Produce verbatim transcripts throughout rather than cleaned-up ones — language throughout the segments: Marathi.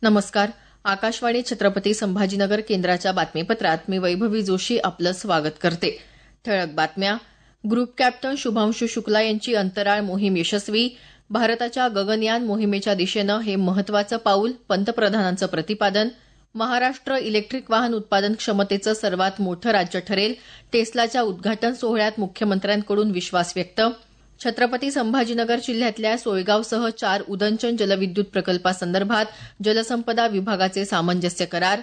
नमस्कार. आकाशवाणी छत्रपती संभाजीनगर केंद्राच्या बातमीपत्रात मी वैभवी जोशी आपलं स्वागत करते. ठळक बातम्या. ग्रुप कॅप्टन शुभांशू शुक्ला यांची अंतराळ मोहीम यशस्वी. भारताच्या गगनयान मोहिमेच्या दिशेनं हे महत्वाचं पाऊल, पंतप्रधानांचं प्रतिपादन. महाराष्ट्र इलेक्ट्रिक वाहन उत्पादन क्षमतेचं सर्वात मोठं राज्य ठरेल. टेस्लाच्या उद्घाटन सोहळ्यात मुख्यमंत्र्यांकडून विश्वास व्यक्त. छत्रपती संभाजीनगर जिल्ह्यातल्या सोयगावसह चार उदंचन जलविद्युत प्रकल्पासंदर्भात जलसंपदा विभागाचे सामंजस्य करार.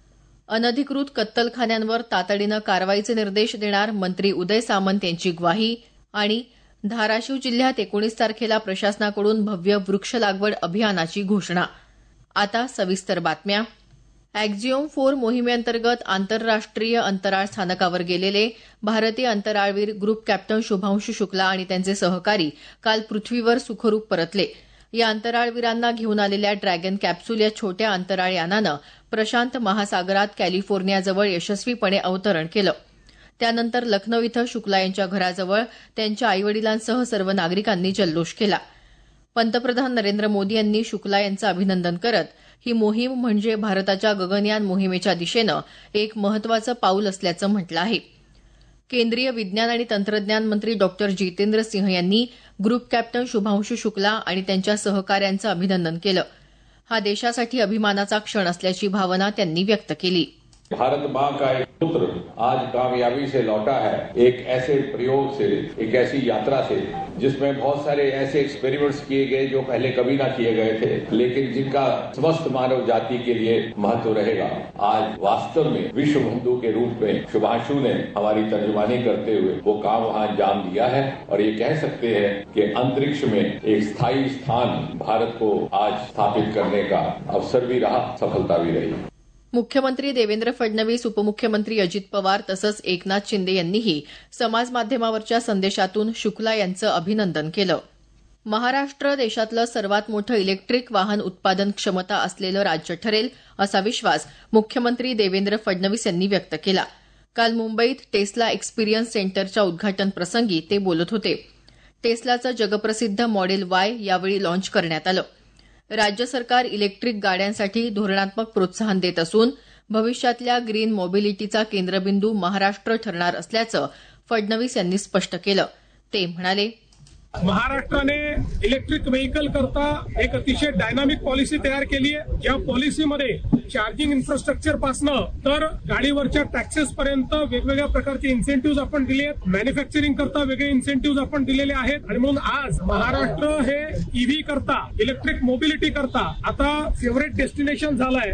अनधिकृत कत्तलखान्यांवर तातडीनं कारवाईचे निर्देश देणार मंत्री उदय सामंत यांची ग्वाही. आणि धाराशिव जिल्ह्यात एकोणीस तारखेला प्रशासनाकडून भव्य वृक्ष लागवड अभियानाची घोषणा. आता सविस्तर बातम्या. अॅक्झिओम फोर मोहिमेअंतर्गत आंतरराष्ट्रीय अंतराळ स्थानकावर गेलेले भारतीय अंतराळवीर ग्रुप कॅप्टन शुभांशू शुक्ला आणि त्यांचे सहकारी काल पृथ्वीवर सुखरूप परतले. या अंतराळवीरांना घेऊन आलेल्या ड्रॅगन कॅप्सूल या छोट्या अंतराळ यानानं प्रशांत महासागरात कॅलिफोर्नियाजवळ यशस्वीपणे अवतरण केलं. त्यानंतर लखनौ इथं शुक्ला यांच्या घराजवळ त्यांच्या आईवडिलांसह सर्व नागरिकांनी जल्लोष केला. पंतप्रधान नरेंद्र मोदी यांनी शुक्ला यांचं अभिनंदन करत ही मोहीम म्हणजे भारताच्या गगनयान मोहिमेच्या दिशेनं एक महत्वाचं पाऊल असल्याचं म्हटलं आहे. केंद्रीय विज्ञान आणि तंत्रज्ञान मंत्री डॉक्टर जितेंद्र सिंह यांनी ग्रुप कॅप्टन शुभांशू शुक्ला आणि त्यांच्या सहकाऱ्यांचं अभिनंदन केलं. हा देशासाठी अभिमानाचा क्षण असल्याची भावना त्यांनी व्यक्त केली. भारत मां का एक पुत्र आज कामयाबी से लौटा है, एक ऐसे प्रयोग से, एक ऐसी यात्रा से जिसमें बहुत सारे ऐसे एक्सपेरिमेंट्स किए गए जो पहले कभी ना किए गए थे, लेकिन जिनका समस्त मानव जाति के लिए महत्व रहेगा. आज वास्तव में विश्व बंधु के रूप में शुभांशु ने हमारी तर्जुमानी करते हुए वो काम वहां अंजाम दिया है और ये कह सकते हैं कि अंतरिक्ष में एक स्थायी स्थान भारत को आज स्थापित करने का अवसर भी रहा, सफलता भी रही. मुख्यमंत्री देवेंद्र फडणवीस, उपमुख्यमंत्री अजित पवार तसंच एकनाथ शिंदे यांनीही समाज माध्यमावरच्या संदेशातून शुक्ला यांचं अभिनंदन केलं. महाराष्ट्र देशातलं सर्वात मोठं इलेक्ट्रिक वाहन उत्पादन क्षमता असलेलं राज्य ठरेल असा विश्वास मुख्यमंत्री देवेंद्र फडणवीस यांनी व्यक्त केला. काल मुंबईत टेस्ला एक्सपिरियन्स सेंटरच्या उद्घाटन प्रसंगी ते बोलत होते. टेस्लाचं जगप्रसिद्ध मॉडेल वाय यावेळी लॉन्च करण्यात आलं. राज्य सरकार इलेक्ट्रिक गाड्यांसाठी धोरणात्मक प्रोत्साहन देत असून भविष्यातल्या ग्रीन मोबिलिटीचा केंद्रबिंदू महाराष्ट्र ठरणार असल्याचं फडणवीस यांनी स्पष्ट केलं. ते म्हणाले, महाराष्ट्राने इलेक्ट्रिक व्हेकल करता एक अतिशय डायनामिक पॉलिसी तयार केली आहे. या पॉलिसीमध्ये चार्जिंग इन्फ्रास्ट्रक्चर पासनं तर गाडीवरच्या टॅक्सेस पर्यंत वेगवेगळ्या प्रकारचे इन्सेंटिव्ह आपण दिले आहेत. मॅन्युफॅक्चरिंग करता वेगळे इन्सेंटिव्ह आपण दिलेले आहेत आणि म्हणून आज महाराष्ट्र हे ईव्ही करता, इलेक्ट्रिक मोबिलिटी करता आता फेवरेट डेस्टिनेशन झालंय.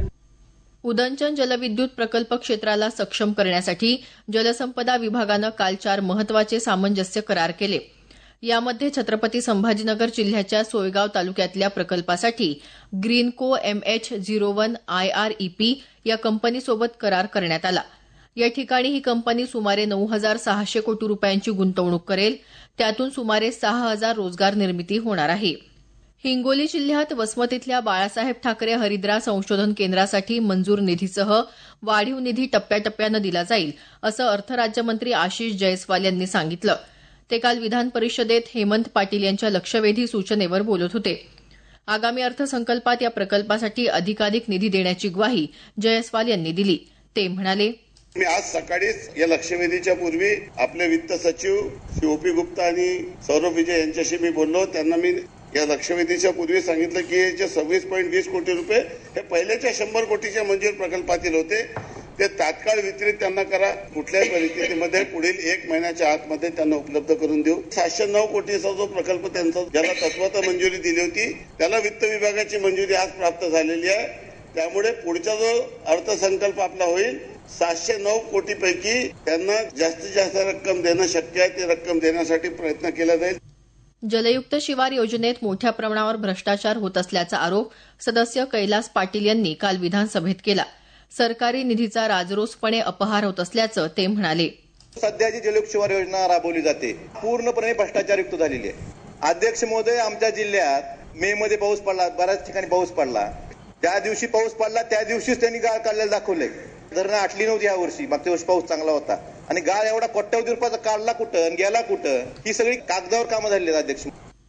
उदंचन जलविद्युत प्रकल्प क्षेत्राला सक्षम करण्यासाठी जलसंपदा विभागानं काल चार महत्वाचे सामंजस्य करार केले. यामध्ये छत्रपती संभाजीनगर जिल्ह्याच्या सोयगाव तालुक्यातल्या प्रकल्पासाठी Greenko MH zero one IREP या कंपनीसोबत करार करण्यात आला. या ठिकाणी ही कंपनी सुमारे नऊ हजार सहाशे कोटी रुपयांची गुंतवणूक करेल. त्यातून सुमारे सहा हजार रोजगार निर्मिती होणार आहे. हिंगोली जिल्ह्यात वसमत इथल्या बाळासाहेब ठाकरे हरिद्रा संशोधन केंद्रासाठी मंजूर निधीसह वाढीव निधी टप्प्याटप्प्यानं दिला जाईल असं अर्थ राज्यमंत्री आशिष जयस्वाल यांनी सांगितलं. ते काल विधान परिषदेत हेमंत पाटील यांच्या लक्षवेधी सूचनेवर बोलत होते. आगामी अर्थसंकल्पात या प्रकल्पासाठी अधिकाधिक निधी देण्याची ग्वाही जयस्वाल यांनी दिली. ते म्हणाले, मी आज सकाळीच या लक्षवेधीच्या पूर्वी आपले वित्त सचिव श्री ओपी गुप्ता आणि सौरभ विजय यांच्याशी मी बोललो. त्यांना मी या लक्षवेधीच्या पूर्वी सांगितलं की जे सव्वीस पॉईंट वीस कोटी रुपये हे पहिल्याच्या शंभर कोटीच्या मंजूर प्रकल्पातील होते ते तात्काळ वितरित त्यांना करा. कुठल्याही परिस्थितीमध्ये पुढील एक महिन्याच्या आतमध्ये त्यांना उपलब्ध करून देऊ. सातशे नऊ कोटीचा जो प्रकल्प त्यांचा ज्याला तत्वात मंजुरी दिली होती त्याला वित्त विभागाची मंजुरी आज प्राप्त झालेली आहे. त्यामुळे पुढचा जो अर्थसंकल्प आपला होईल सातशे नऊ कोटीपैकी त्यांना जास्तीत जास्त रक्कम देणं शक्य आहे. ती रक्कम देण्यासाठी प्रयत्न केला जाईल. जलयुक्त शिवार योजनेत मोठ्या प्रमाणावर भ्रष्टाचार होत असल्याचा आरोप सदस्य कैलास पाटील यांनी काल विधानसभेत केला. सरकारी निधीचा राजरोसपणे अपहार होत असल्याचं ते म्हणाले. सध्याची जलयुक्त शिवार योजना राबवली जाते पूर्णपणे भ्रष्टाचारयुक्त झालेली आहे. अध्यक्ष महोदय, आमच्या जिल्ह्यात मे मध्ये पाऊस पडला, बऱ्याच ठिकाणी पाऊस पडला. त्या दिवशी पाऊस पडला त्या दिवशीच त्यांनी गाळ काढलेलं दाखवलंय. धरणं आटली नव्हती या वर्षी, मागच्या वर्षी पाऊस चांगला होता आणि गाळ एवढा कोट्यवधी रुपयाचा काढला कुठं आणि गेला कुठं, ही सगळी कागदावर कामं झालेली आहेत. अध्यक्ष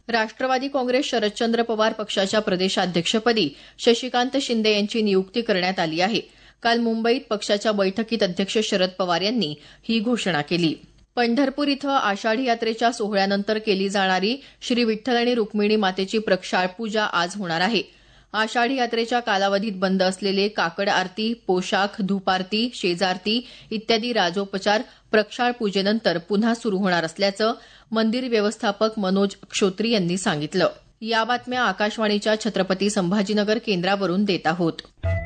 राष्ट्रवादी काँग्रेस शरदचंद्र पवार पक्षाच्या प्रदेशाध्यक्षपदी शशिकांत शिंदे यांची नियुक्ती करण्यात आली आहे. काल मुंबईत पक्षाच्या बैठकीत अध्यक्ष शरद पवार यांनी ही घोषणा केली. पंढरपूर इथं आषाढी यात्रेच्या सोहळ्यानंतर केली जाणारी श्री विठ्ठल आणि रुक्मिणी मातेची प्रक्षाळ पूजा आज होणार आहे. आषाढी यात्रेच्या कालावधीत बंद असलेले काकड आरती, पोशाख, धूपारती, शेजारती इत्यादी राजोपचार प्रक्षाळ पूजेनंतर पुन्हा सुरू होणार असल्याचं मंदिर व्यवस्थापक मनोज क्षोत्री यांनी सांगितलं. या बातम्या आकाशवाणीच्या छत्रपती संभाजीनगर केंद्रावरून देत आहोत.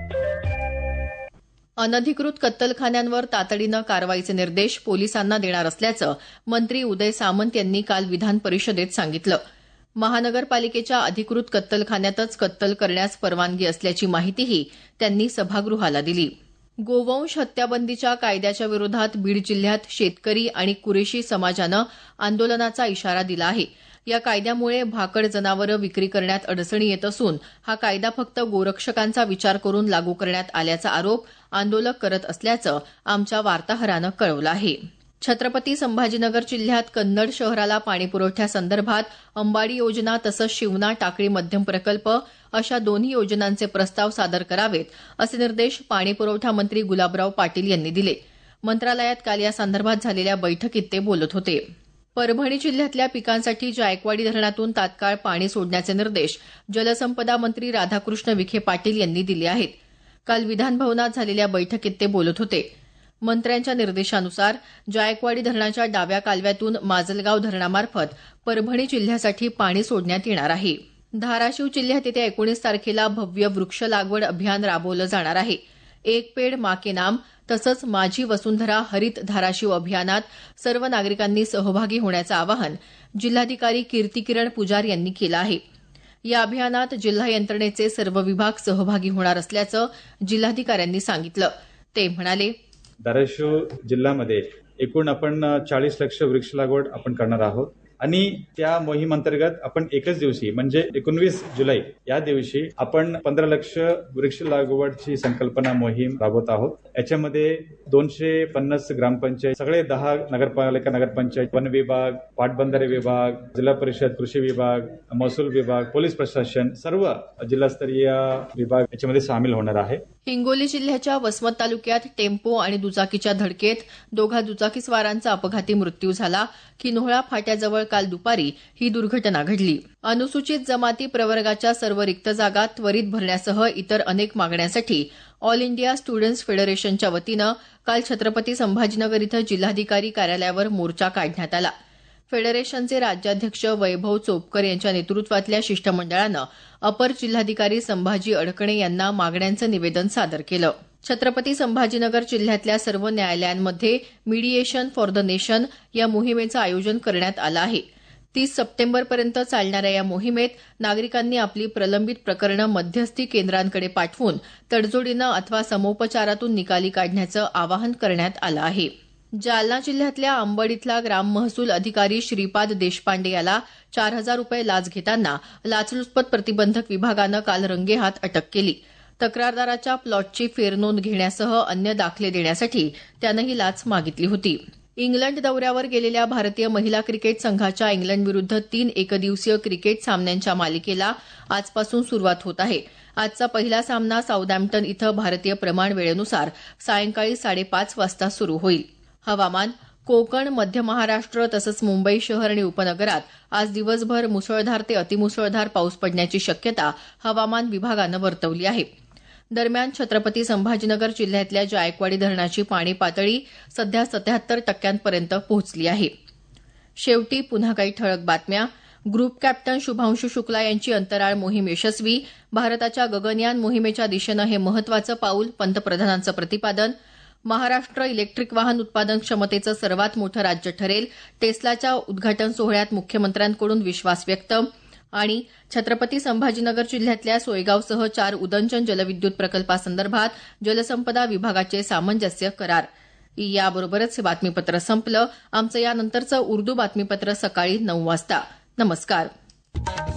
अनधिकृत कत्तलखान्यांवर तातडीनं कारवाईचे निर्देश पोलिसांना देणार असल्याचं मंत्री उदय सामंत यांनी काल विधान परिषदेत सांगितलं. महानगरपालिकेच्या अधिकृत कत्तलखान्यातच कत्तल करण्यास परवानगी असल्याची माहितीही त्यांनी सभागृहाला दिली. गोवंश हत्याबंदीच्या कायद्याच्या विरोधात बीड जिल्ह्यात शेतकरी आणि कुरेशी समाजानं आंदोलनाचा इशारा दिला आहे. या कायद्यामुळे भाकड जनावरं विक्री करण्यात अडचणी येत असून हा कायदा फक्त गोरक्षकांचा विचार करून लागू करण्यात आल्याचा आरोप आंदोलक करत असल्याचं आमच्या वार्ताहरानं कळवलं आहे. छत्रपती संभाजीनगर जिल्ह्यात कन्नड शहराला पाणीपुरवठ्यासंदर्भात अंबाडी योजना तसंच शिवना टाकळी मध्यम प्रकल्प अशा दोन्ही योजनांचे प्रस्ताव सादर करावेत असे निर्देश पाणीपुरवठा मंत्री गुलाबराव पाटील यांनी दिले. मंत्रालयात काल या संदर्भात झालेल्या बैठकीत ते बोलत होते. परभणी जिल्ह्यातल्या पिकांसाठी जायकवाडी धरणातून तात्काळ पाणी सोडण्याचे निर्देश जलसंपदा मंत्री राधाकृष्ण विखे पाटील यांनी दिले आहेत. काल विधानभवनात झालेल्या बैठकीत ते बोलत होते. मंत्र्यांच्या निर्देशानुसार जायकवाडी धरणाच्या डाव्या कालव्यातून माजलगाव धरणामार्फत परभणी जिल्ह्यासाठी पाणी सोडण्यात येणार आहे. धाराशिव जिल्ह्यात येत्या एकोणीस तारखेला भव्य वृक्ष लागवड अभियान राबवलं जाणार आहे. एक पेड मा के नाम तसंच माझी वसुंधरा हरित धाराशिव अभियानात सर्व नागरिकांनी सहभागी होण्याचं आवाहन जिल्हाधिकारी कीर्तिकिरण पुजार यांनी केलं आहे. या अभियानात जिल्हा यंत्रणेचे सर्व विभाग सहभागी होणार असल्याचं जिल्हाधिकाऱ्यांनी सांगितलं. ते म्हणाले, धाराशिव जिल्ह्यामध्ये एकूण आपण चाळीस लक्ष वृक्ष लागवड आपण करणार आहोत आणि त्या मोहीम अंतर्गत आपण एकच दिवशी म्हणजे एकोणवीस जुलै या दिवशी आपण पंधरा लक्ष वृक्ष लागवडची संकल्पना मोहीम राबवत आहोत. याच्यामध्ये दोनशे पन्नास ग्रामपंचायत, सगळे दहा नगरपालिका नगरपंचायत, वन विभाग, पाटबंधारे विभाग, जिल्हा परिषद, कृषी विभाग, महसूल विभाग, पोलीस प्रशासन, सर्व जिल्हास्तरीय विभाग याच्यामध्ये सामील होणार आहे. हिंगोली जिल्ह्याच्या वसमत तालुक्यात टेम्पो आणि दुचाकीच्या धडकेत दोघा दुचाकीस्वारांचा अपघाती मृत्यू झाला. किन्होळा फाट्याजवळ काल दुपारी ही दुर्घटना घडली. अनुसूचित जमाती प्रवर्गाच्या सर्व रिक्त जागा त्वरित भरण्यासह इतर अनेक मागण्यांसाठी ऑल इंडिया स्टुडंट्स फेडरेशनच्या वतीनं काल छत्रपती संभाजीनगर इथं जिल्हाधिकारी कार्यालयावर मोर्चा काढण्यात आला. फेडरेशनचे राज्याध्यक्ष वैभव चोपकर यांच्या नेतृत्वातल्या शिष्टमंडळानं अपर जिल्हाधिकारी संभाजी अडकणे यांना मागण्यांचं निवेदन सादर केलं. छत्रपती संभाजीनगर जिल्ह्यातल्या सर्व न्यायालयांमध्ये मिडिएशन फॉर द नेशन या मोहिमेचं आयोजन करण्यात आलं आहे. तीस सप्टेंबरपर्यंत चालणाऱ्या या मोहिमेत नागरिकांनी आपली प्रलंबित प्रकरणं मध्यस्थी केंद्रांकडे पाठवून तडजोडीनं अथवा समोपचारातून निकाली काढण्याचं आवाहन करण्यात आलं आहे. जालना जिल्ह्यातल्या अंबड इथला ग्राम महसूल अधिकारी श्रीपाद देशपांडे याला चार हजार रुपये लाच घेताना लाचलुचपत प्रतिबंधक विभागानं काल रंगेहात अटक केली. तक्रारदाराच्या प्लॉटची फेरनोंद घेण्यासह अन्य दाखले देण्यासाठी त्यानं ही लाच मागितली होती. इंग्लंड दौऱ्यावर गेलेल्या भारतीय महिला क्रिकेट संघाच्या इंग्लंडविरुद्ध तीन एकदिवसीय क्रिकेट सामन्यांच्या मालिकेला आजपासून सुरुवात होत आहे. आजचा पहिला सामना साऊदॅम्प्टन इथं भारतीय प्रमाण वेळेनुसार सायंकाळी साडेपाच वाजता सुरू होईल. हवामान. कोकण, मध्य महाराष्ट्र तसंच मुंबई शहर आणि उपनगरात आज दिवसभर मुसळधार ते अतिमुसळधार पाऊस पडण्याची शक्यता हवामान विभागानं वर्तवली आहे. दरम्यान छत्रपती संभाजीनगर जिल्ह्यातल्या जायकवाडी धरणाची पाणी पातळी सध्या सत्याहत्तर टक्क्यांपर्यंत पोहोचली आहे. शेवटी पुन्हा काही ठळक बातम्या. ग्रुप कॅप्टन शुभांशू शुक्ला यांची अंतराळ मोहीम यशस्वी. भारताच्या गगनयान मोहिमेच्या दिशेनं हे महत्वाचं पाऊल, पंतप्रधानांचं प्रतिपादन. महाराष्ट्र इलेक्ट्रिक वाहन उत्पादन क्षमतेचं सर्वात मोठं राज्य ठरेल. टेस्लाच्या उद्घाटन सोहळ्यात मुख्यमंत्र्यांकडून विश्वास व्यक्त. आणि छत्रपती संभाजीनगर जिल्ह्यातल्या सोयगावसह चार उदंचन जलविद्युत प्रकल्पासंदर्भात जलसंपदा विभागाचे सामंजस्य करार. याबरोबरच हे बातमीपत्र संपलं. आमचं यानंतरचं उर्दू बातमीपत्र सकाळी नऊ वाजता. नमस्कार.